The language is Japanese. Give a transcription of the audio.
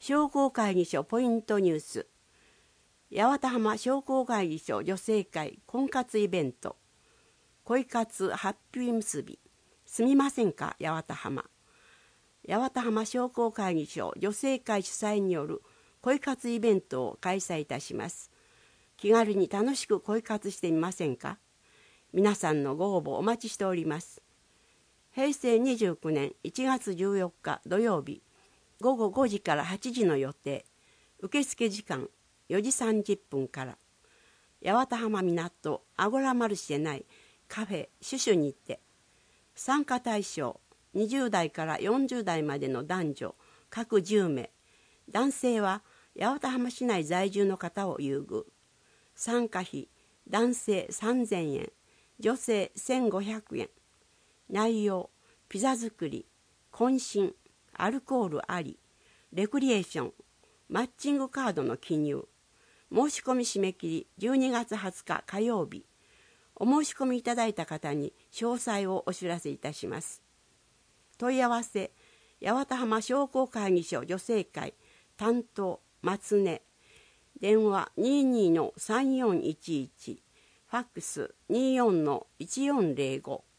商工会議所ポイントニュース。八幡浜商工会議所女性会婚活イベント。恋活ハッピー結び。すみませんか、八幡浜。八幡浜商工会議所女性会主催による恋活イベントを開催いたします。気軽に楽しく恋活してみませんか。皆さんのご応募お待ちしております。平成29年1月14日土曜日、午後5時から8時の予定。受付時間4時30分から。八幡浜港アゴラマルシェ内カフェシュシュにて。参加対象20代から40代までの男女各10名。男性は八幡浜市内在住の方を優遇。参加費男性3000円、女性1500円。内容ピザ作り、懇親、アルコールあり、レクリエーション、マッチングカードの記入。申し込み締め切り12月20日火曜日。お申し込みいただいた方に詳細をお知らせいたします。問い合わせ八幡浜商工会議所女性会担当松根。電話22-3411、ファックス24-1405。